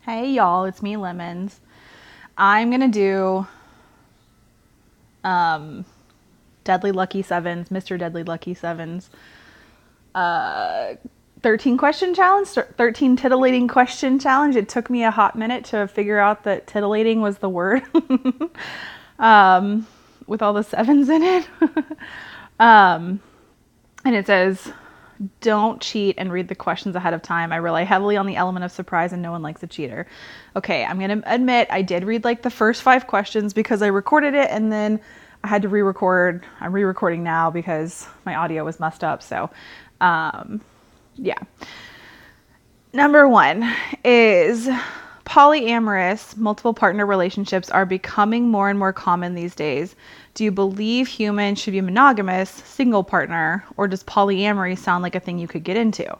Hey y'all, it's me, Lemons. I'm gonna do Deadly Lucky Sevens, Mr. Deadly Lucky Sevens, 13 question challenge, 13 titillating question challenge. It took me a hot minute to figure out that titillating was the word with all the sevens in it. And it says, don't cheat and read the questions ahead of time. I rely heavily on the element of surprise and no one likes a cheater. Okay, I'm going to admit I did read like the first 5 questions because I recorded it and then I had to re-record. I'm re-recording now because my audio was messed up. So, yeah. Number 1 is polyamorous multiple partner relationships are becoming more and more common these days. Do you believe humans should be monogamous, single partner, or does polyamory sound like a thing you could get into?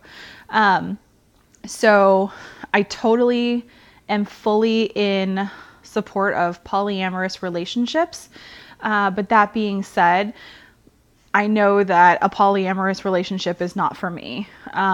So I totally am fully in support of polyamorous relationships. But that being said, I know that a polyamorous relationship is not for me.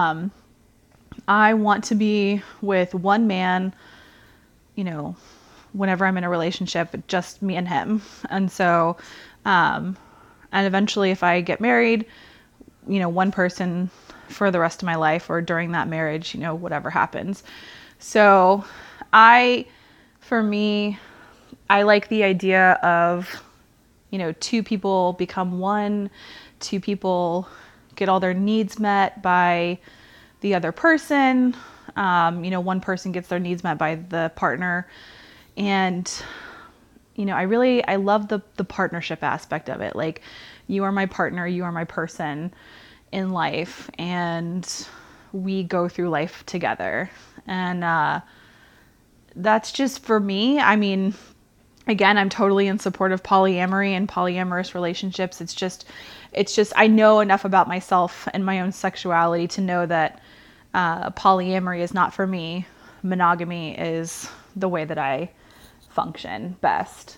I want to be with one man, whenever I'm in a relationship, just me and him. And so, and eventually if I get married, one person for the rest of my life or during that marriage, whatever happens. So for me, I like the idea of, two people become one, two people get all their needs met by the other person. One person gets their needs met by the partner. And, I love the partnership aspect of it. Like, you are my partner, you are my person in life, and we go through life together. And that's just for me. I mean, again, I'm totally in support of polyamory and polyamorous relationships. It's just I know enough about myself and my own sexuality to know that polyamory is not for me. Monogamy is the way that I function best.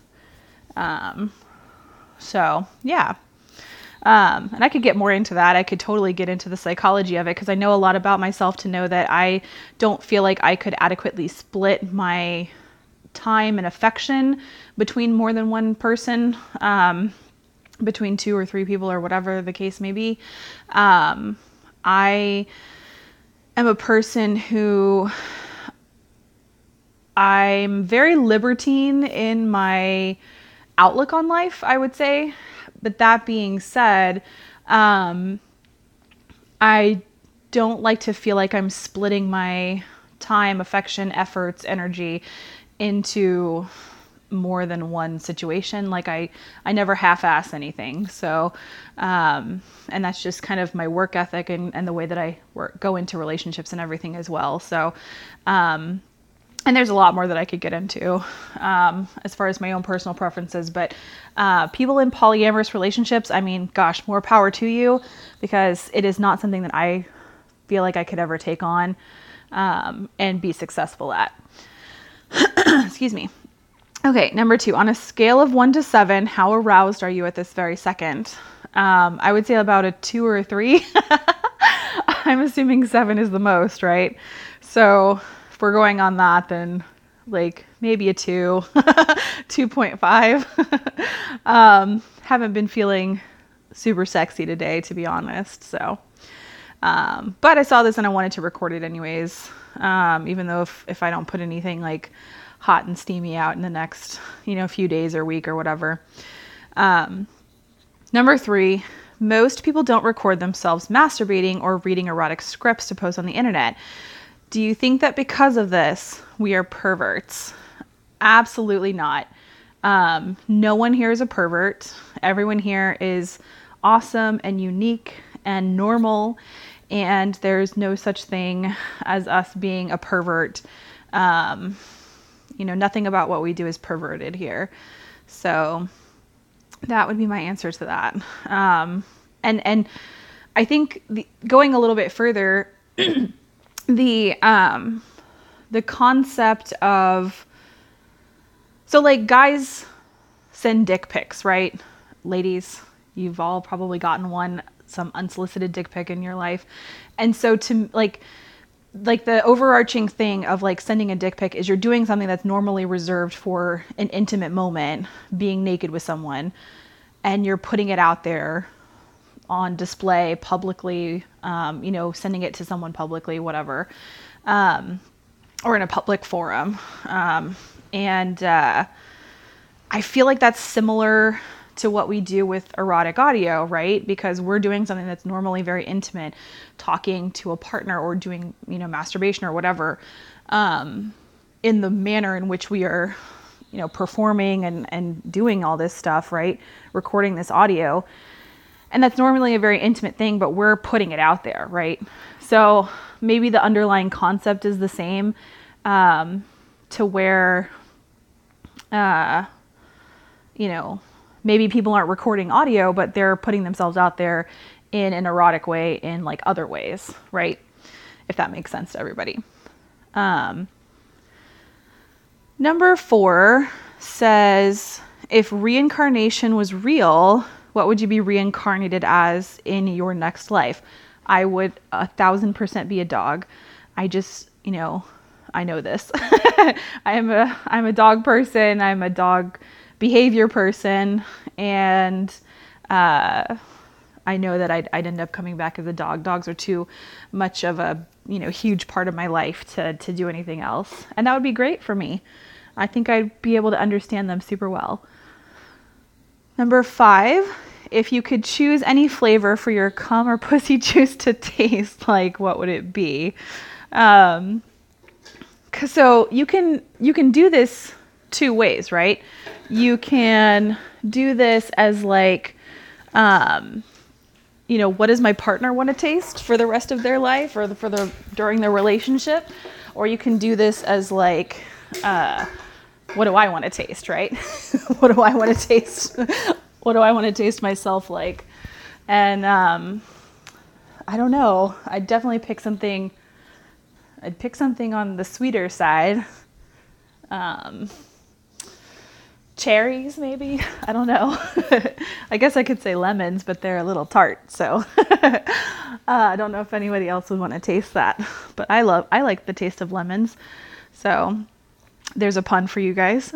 So yeah. And I could get more into that. I could totally get into the psychology of it because I know a lot about myself to know that I don't feel like I could adequately split my time and affection between more than one person, between 2 or 3 people or whatever the case may be. I am a person who I'm very libertine in my outlook on life, I would say. But that being said, I don't like to feel like I'm splitting my time, affection, efforts, energy into more than one situation. Like I never half-ass anything. So, and that's just kind of my work ethic and the way that I go into relationships and everything as well. So, and there's a lot more that I could get into as far as my own personal preferences. But people in polyamorous relationships, I mean, gosh, more power to you, because it is not something that I feel like I could ever take on and be successful at. Excuse me. Okay, number 2. On a scale of 1 to 7, how aroused are you at this very second? I would say about a 2 or a 3. I'm assuming 7 is the most, right? So if we're going on that, then like maybe a 2, 2.5. Haven't been feeling super sexy today, to be honest. So, but I saw this and I wanted to record it anyways. Even though if I don't put anything like hot and steamy out in the next, few days or week or whatever. Number 3, most people don't record themselves masturbating or reading erotic scripts to post on the internet. Do you think that because of this, we are perverts? Absolutely not. No one here is a pervert. Everyone here is awesome and unique and normal. And there's no such thing as us being a pervert. Nothing about what we do is perverted here. So that would be my answer to that. And I think going a little bit further, the concept of, so like guys send dick pics, right? Ladies, you've all probably gotten some unsolicited dick pic in your life. And so to like, like the overarching thing of like sending a dick pic is you're doing something that's normally reserved for an intimate moment, being naked with someone, and you're putting it out there on display publicly, sending it to someone publicly, whatever, or in a public forum. And I feel like that's similar to what we do with erotic audio, right? Because we're doing something that's normally very intimate, talking to a partner or doing, masturbation or whatever, in the manner in which we are, performing and doing all this stuff, right? Recording this audio. And that's normally a very intimate thing, but we're putting it out there, right? So maybe the underlying concept is the same, to where, maybe people aren't recording audio, but they're putting themselves out there in an erotic way in like other ways, right? If that makes sense to everybody. Number 4 says, if reincarnation was real, what would you be reincarnated as in your next life? I would 1,000% be a dog. I just, I know this. I'm a dog person. I'm a dog behavior person. And I know that I'd end up coming back as a dog. Dogs are too much of a, huge part of my life to do anything else. And that would be great for me. I think I'd be able to understand them super well. Number 5, if you could choose any flavor for your cum or pussy juice to taste, like what would it be? So you can do this 2 ways, right? You can do this as like, what does my partner want to taste for the rest of their life or during their relationship? Or you can do this as like, what do I want to taste, right? What do I want to taste? What do I want to taste myself like? And I don't know. I'd definitely pick something. I'd pick something on the sweeter side. Cherries, maybe. I don't know. I guess I could say lemons, but they're a little tart. So I don't know if anybody else would want to taste that. But I like the taste of lemons. So there's a pun for you guys.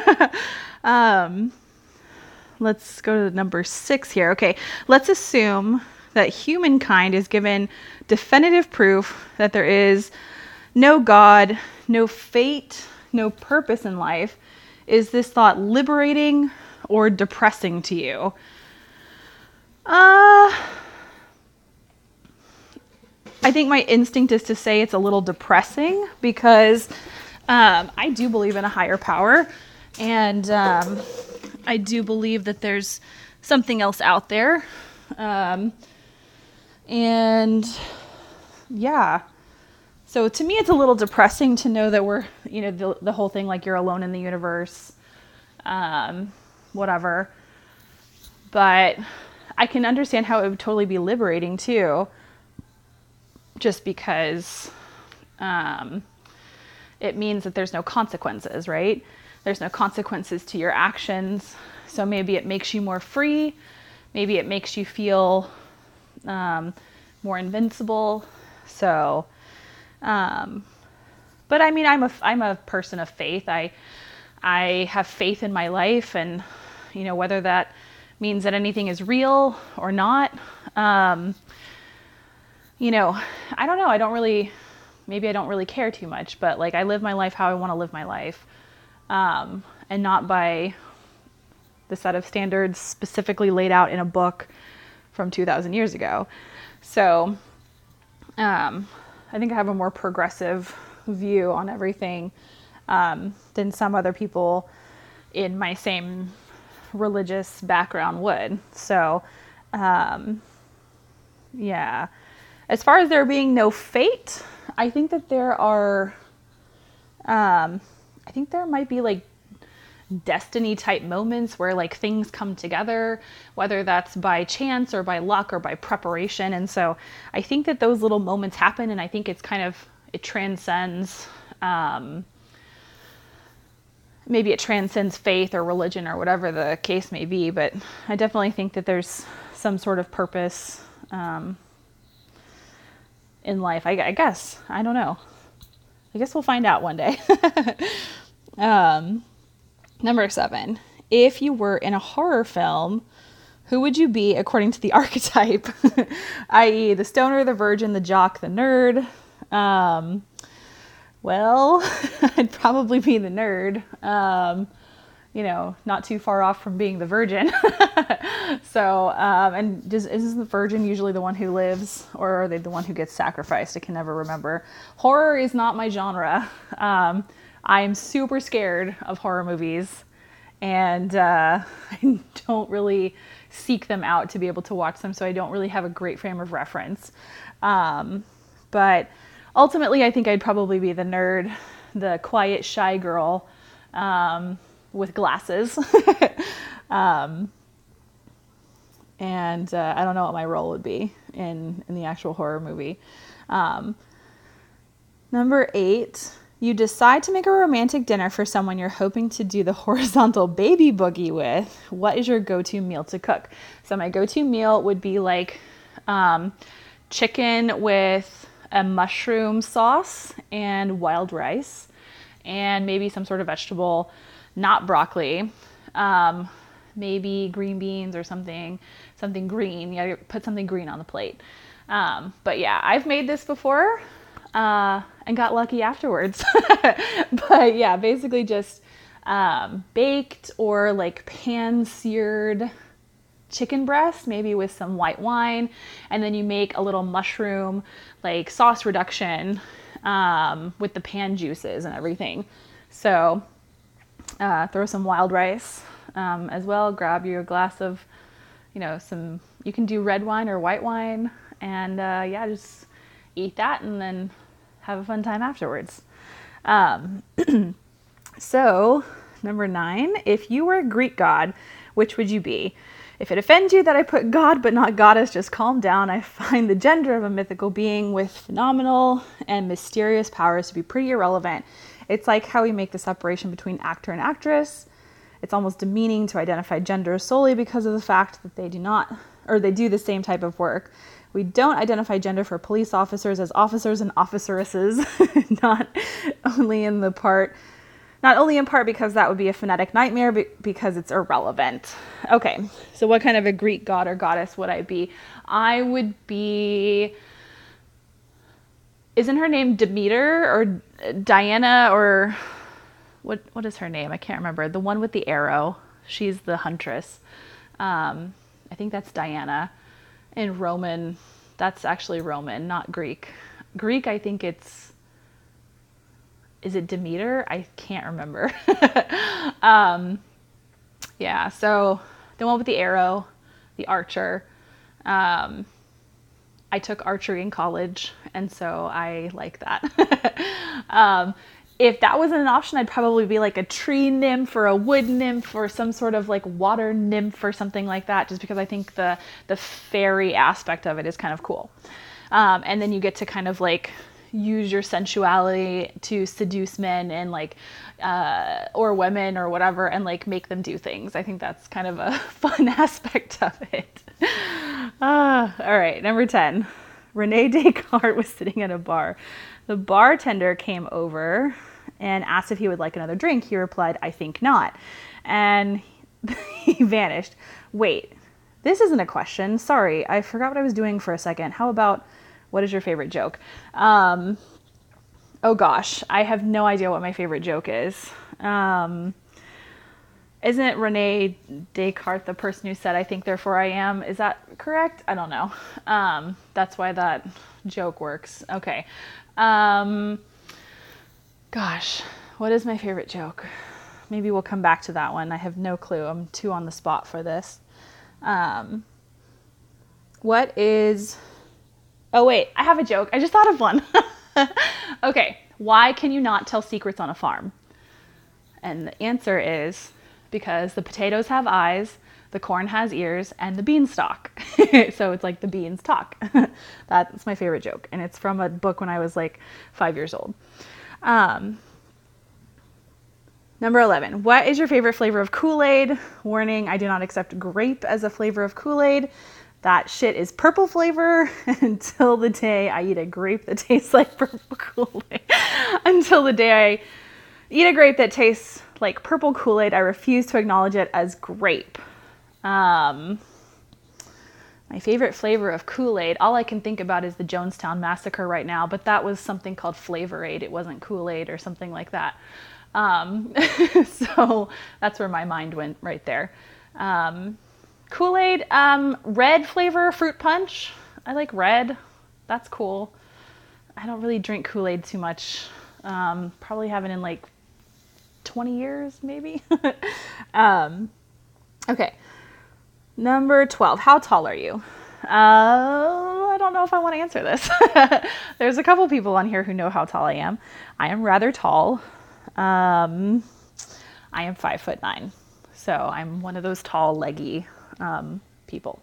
Let's go to number 6 here. Okay, let's assume that humankind is given definitive proof that there is no God, no fate, no purpose in life. Is this thought liberating or depressing to you? I think my instinct is to say it's a little depressing because I do believe in a higher power, and I do believe that there's something else out there. And yeah, so to me, it's a little depressing to know that we're, the whole thing, like you're alone in the universe, whatever. But I can understand how it would totally be liberating too, just because it means that there's no consequences, right? There's no consequences to your actions. So maybe it makes you more free. Maybe it makes you feel more invincible. So, but I mean, I'm a person of faith. I have faith in my life, and whether that means that anything is real or not. I don't know. Maybe I don't really care too much, but like I live my life how I want to live my life, and not by the set of standards specifically laid out in a book from 2,000 years ago. So, I think I have a more progressive view on everything than some other people in my same religious background would. So, yeah. As far as there being no fate, I think that there are, I think there might be like destiny type moments where like things come together, whether that's by chance or by luck or by preparation. And so I think that those little moments happen, and I think it's it transcends, maybe it transcends faith or religion or whatever the case may be, but I definitely think that there's some sort of purpose in life. I guess. I don't know. I guess we'll find out one day. Number 7. If you were in a horror film, who would you be according to the archetype? i.e. the stoner, the virgin, the jock, the nerd. Well, I'd probably be the nerd. Not too far off from being the virgin. So, and is the virgin usually the one who lives, or are they the one who gets sacrificed? I can never remember. Horror is not my genre. I'm super scared of horror movies, and I don't really seek them out to be able to watch them, so I don't really have a great frame of reference. But ultimately, I think I'd probably be the nerd, the quiet, shy girl with glasses. And I don't know what my role would be in the actual horror movie. Number 8, you decide to make a romantic dinner for someone you're hoping to do the horizontal baby boogie with. What is your go-to meal to cook? So my go-to meal would be like chicken with a mushroom sauce and wild rice and maybe some sort of vegetable, not broccoli. Maybe green beans or something green. You gotta put something green on the plate. But yeah, I've made this before and got lucky afterwards. But yeah, basically just baked or like pan-seared chicken breast, maybe with some white wine, and then you make a little mushroom like sauce reduction with the pan juices and everything. So throw some wild rice as well. Grab your glass of, you can do red wine or white wine, and just eat that and then have a fun time afterwards. So, number 9, if you were a Greek god, which would you be? If it offends you that I put god but not goddess, just calm down. I find the gender of a mythical being with phenomenal and mysterious powers to be pretty irrelevant. It's like how we make the separation between actor and actress. It's almost demeaning to identify gender solely because of the fact that they do the same type of work. We don't identify gender for police officers as officers and officeresses, not only in part because that would be a phonetic nightmare, but because it's irrelevant. Okay, so what kind of a Greek god or goddess would I be? I would be... Isn't her name Demeter or Diana or... What is her name? I can't remember. The one with the arrow. She's the huntress. I think that's Diana. In Roman, that's actually Roman, not Greek. Greek, I think it's... Is it Demeter? I can't remember. Yeah, so the one with the arrow, the archer. I took archery in college, and so I like that. If that wasn't an option, I'd probably be like a tree nymph or a wood nymph or some sort of like water nymph or something like that, just because I think the fairy aspect of it is kind of cool. And then you get to kind of like use your sensuality to seduce men and like or women or whatever, and like make them do things. I think that's kind of a fun aspect of it. All right, number 10. Rene Descartes was sitting at a bar. The bartender came over and asked if he would like another drink. He replied, "I think not." And he vanished. Wait, this isn't a question. Sorry, I forgot what I was doing for a second. How about, what is your favorite joke? Oh gosh, I have no idea what my favorite joke is. Isn't Rene Descartes the person who said, "I think, therefore I am"? Is that correct? I don't know. That's why that joke works. Okay. Gosh, what is my favorite joke? Maybe we'll come back to that one. I have no clue. I'm too on the spot for this. What is... Oh wait, I have a joke. I just thought of one. Okay, why can you not tell secrets on a farm? And the answer is because the potatoes have eyes, the corn has ears, and the beans talk. So it's like the beans talk. That's my favorite joke. And it's from a book when I was like 5 years old. Number 11. What is your favorite flavor of Kool-Aid? Warning, I do not accept grape as a flavor of Kool-Aid. That shit is purple flavor until the day I eat a grape that tastes like purple Kool-Aid. Until the day I eat a grape that tastes like purple Kool-Aid, I refuse to acknowledge it as grape. My favorite flavor of Kool-Aid, all I can think about is the Jonestown Massacre right now, but that was something called Flavor-Aid. It wasn't Kool-Aid or something like that. So that's where my mind went right there. Kool-Aid, red flavor, fruit punch. I like red. That's cool. I don't really drink Kool-Aid too much. Probably haven't in like 20 years, maybe. Okay. Number 12. How tall are you? I don't know if I want to answer this. There's a couple people on here who know how tall I am. I am rather tall. I am 5'9". So I'm one of those tall, leggy people.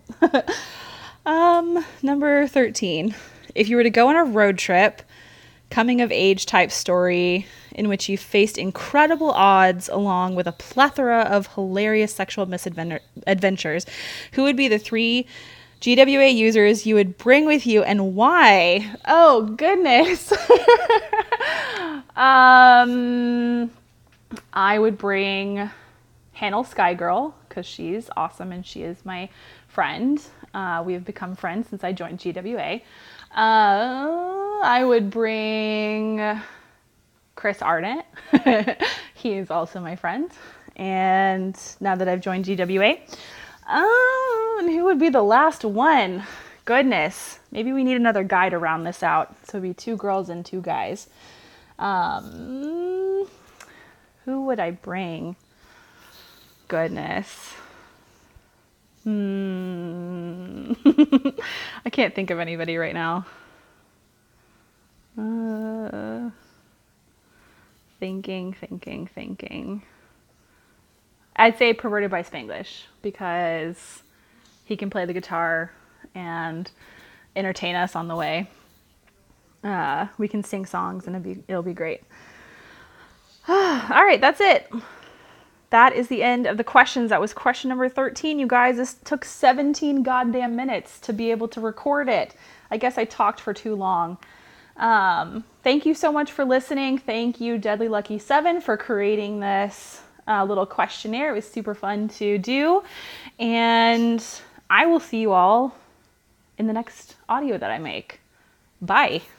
Number 13. If you were to go on a road trip, coming of age type story in which you faced incredible odds along with a plethora of hilarious sexual misadventures, who would be the 3 GWA users you would bring with you and why? Oh, goodness. I would bring Hannel Skygirl because she's awesome and she is my friend. We have become friends since I joined GWA. I would bring Chris Ardent. He is also my friend. And now that I've joined GWA. And who would be the last one? Goodness. Maybe we need another guy to round this out. So it'd be 2 girls and 2 guys. Who would I bring? Goodness. I can't think of anybody right now. Thinking. I'd say Perverted by Spanglish because he can play the guitar and entertain us on the way. We can sing songs and it'll be great. All right, that's it. That is the end of the questions. That was question number 13, you guys. This took 17 goddamn minutes to be able to record it. I guess I talked for too long. Thank you so much for listening. Thank you, Deadly Lucky 7, for creating this little questionnaire. It was super fun to do. And I will see you all in the next audio that I make. Bye.